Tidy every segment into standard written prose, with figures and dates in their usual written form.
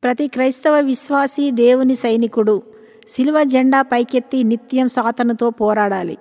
ప్రతి క్రైస్తవ విశ్వాసీ దేవుని సైనికుడు. శిలువ జెండా పైకెత్తి నిత్యం సాతానుతో పోరాడాలి.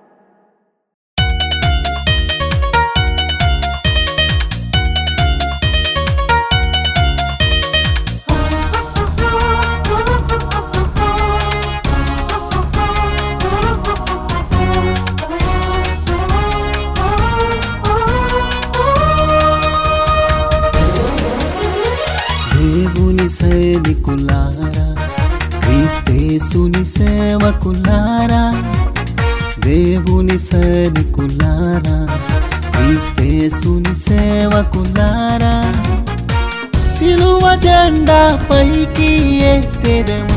దేవుని సైనికులారా, క్రీస్తేసుని సేవకులారా, దేవుని సైనికులారా, క్రీస్తేసుని సేవకులారా, సిలువ జెండా పైకి ఎత్తెదము,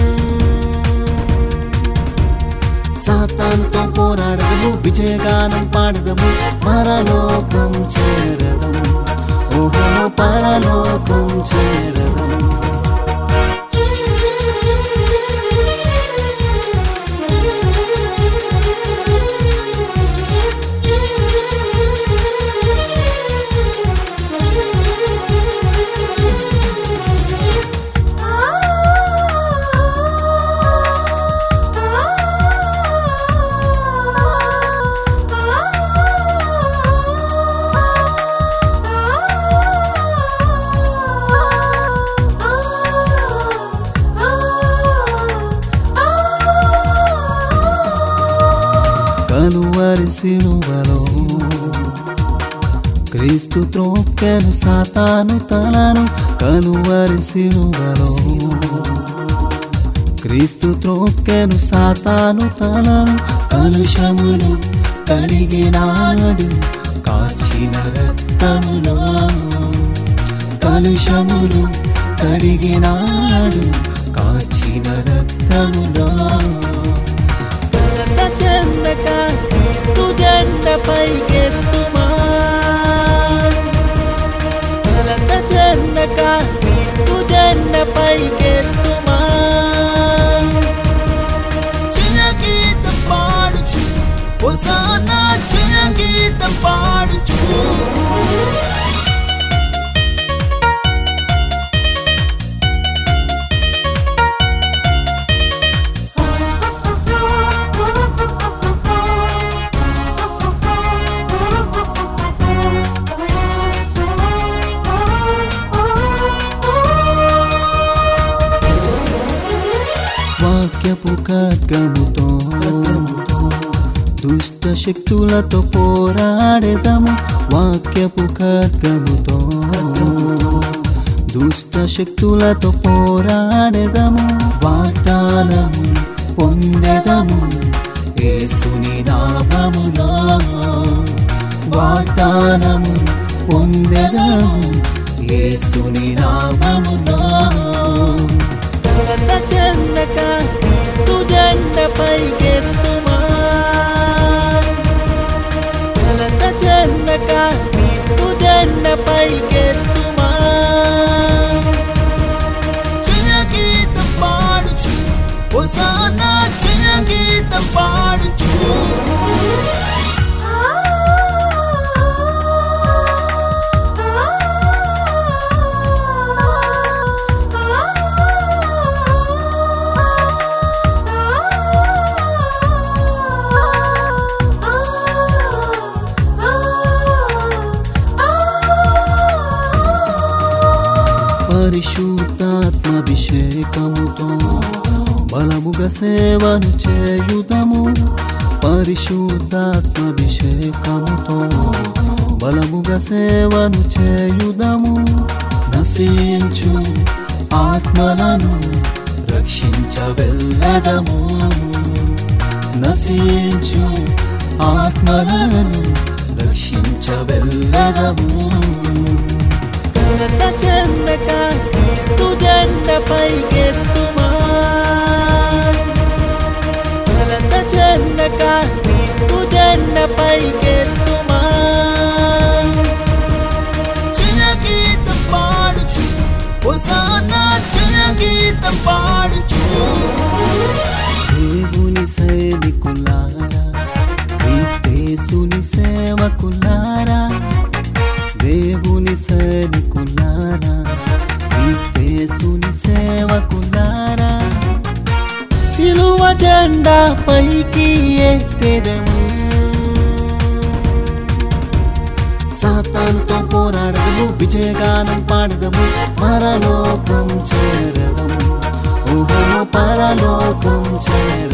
సాతానుతో పోరాడదము, విజయగానం పాడదము, పరలోకం చేరదము, ఓహో పరలోకం చేరదము. కలువరి సిలువలో క్రీస్తు త్రోక్కెను సాతాను తలను, కలువరి సిలువలో క్రీస్తు త్రోక్కెను సాతాను తలను, కలుషములు కడిగినాడు కాచిన రక్తములో, కలుషములు కడిగినాడు కాచిన రక్తములో. చెందక క్రీస్తు జెండ పైకెత్తుమా, కలత చెందక క్రీస్తు జెండ పైకెత్తుమా, జయ గీతం పాడుచు, హోసానా జయ గీతం పాడుచు. వాక్యపు ఖడ్గముతో దుష్ట శక్తులతో పోరాడెదము, వాక్యపు ఖడ్గముతో దుష్ట శక్తులతో పోరాడెదము, వాగ్దానము పొందెదము యేసుని నామములో, వాగ్దానము పొందెదము యేసుని నామములో. కలత చెందక క్రీస్తు జెండ పైకెత్తుమా, కలత చెందక క్రీస్తు జెండ పైకెత్తుమా, జయ గీతం పాడుచు, హోసానా జయ గీతం పాడుచు. పరిశుద్ధాత్మాభిషేకముతో బలముగా సేవను చేయుదము, పరిశుద్ధాత్మాభిషేకముతో బలముగా సేవను చేయుదము, నశించు ఆత్మలను రక్షించవెల్లెదము, నశించు ఆత్మలను రక్షించవెల్లెదము. కలత చెందక క్రీస్తు జెండ పైకెత్తుమా, కలత చెందక క్రీస్తు జెండ పైకెత్తుమా, జయ గీతం పాడుచు, హోసానా జయ గీతం పాడుచు. దేవుని సైనికులారా, క్రీస్తేసుని సేవకులారా, దేవుని సైనికులారా, క్రీస్తేసుని జెండా పైకి ఎత్తెదము. సాతానుతో పోరాడదము, విజయగానం పాడదము, పరలోకం చేరదము. ఓహో పరలోకం చేరదము.